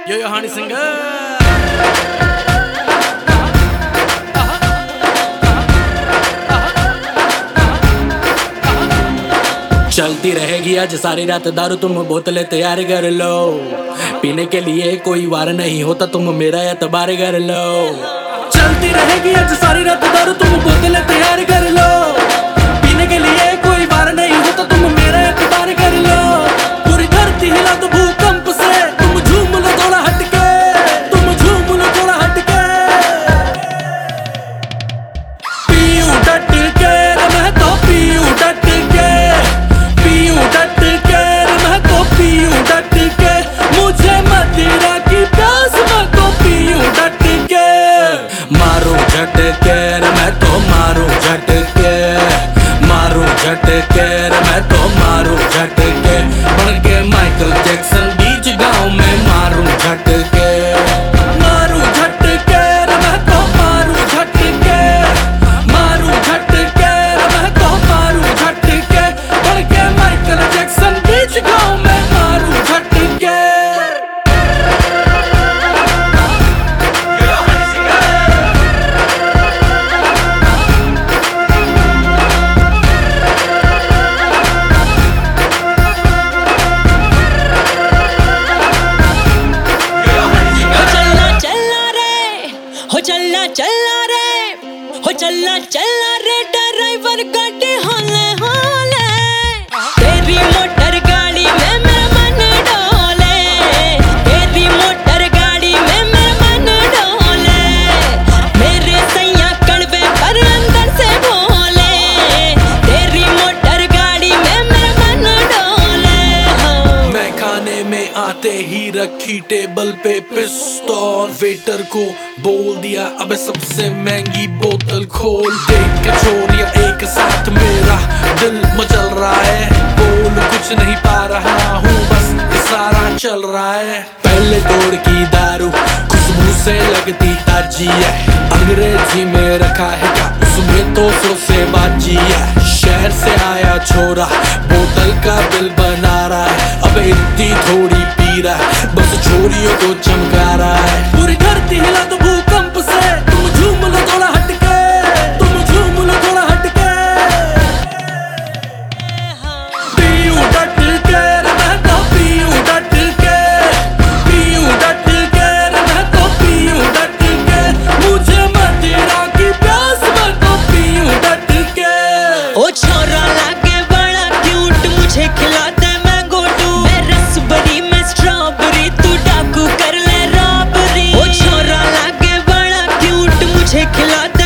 यो हानी सिंह चलती रहेगी आज सारी रात दारू, तुम बोतलें तैयार कर लो। पीने के लिए कोई वार नहीं होता, तुम मेरा एतबार कर लो। चलती रहेगी आज सारी रात दारू, तुम बोतलें तैयार कर लो। पीने के लिए कोई वार नहीं होता, तुम मेरा एतबार कर लो। पूरी धरती हिला दो भूकंप से, तुम झूम लो थोड़ा हटके, तुम झूम लो थोड़ा हटके। पीऊं डट के मैं तो पीऊं डट के, पीऊं डट के मैं तो पीऊं डट के। मुझे मदिरा की प्यास मैं तो पीऊं डट के। मारूं झटके मैं तो मारूं झटके, मारूं झटके मैं तो मारूं झटके। बन के माइकल जैक्सन बीच गांव में मारूं झटके, मारूं झटके मैं तो मारूं झटके, मारूं झटके मैं तो मारूं झटके। बन के माइकल जैक्सन बीच गांव में मारूं झटके। चलना चलना रे ड्राइवर गाड़ी होले होले। तेरी मोटर गाड़ी में मेरा मन डोले, तेरी मोटर गाड़ी में मेरा मन डोले। मेरे सैया कड़वे पर अंदर से बोले, तेरी मोटर गाड़ी में मेरा मन डोले। मैं खाने में आते ही रखी टेबल पे पिस्तौल, वेटर को बोल दिया अबे सबसे महंगी बोतल खोल। देख के छोरिया एक साथ मेरा दिल मचल रहा है, बोल कुछ नहीं पा रहा हूँ बस इशारा चल रहा है। पहले तोड़ की दारू खुशबू से लगती ताजी है, अंग्रेजी में रखा है क्या उसमें तो सौ से बाजी है। शहर से आया छोरा बोतल का बिल बना रहा है, अबे इतनी थोड़ी पी रहा है बस छोरियों को चमका रहा है। पूरी धरती हिला दो भूकंप से, तुम झूम लो थोड़ा हटके, तुम झूम लो थोड़ा हटके। पीऊं डट के मैं तो पीऊं डट के, पीऊं डट के मैं तो पीऊं डट के। मुझे मदिरा की प्यास मैं तो पीऊं डट के। ओ छोरा लागे बड़ा क्यूट, मुझे खिला दे मैंगो टू। मैं रसबरी में स्ट्रॉबेरी, तू डाकू कर ले रॉबरी। ओ छोरा लागे बड़ा क्यूट, मुझे खिला दे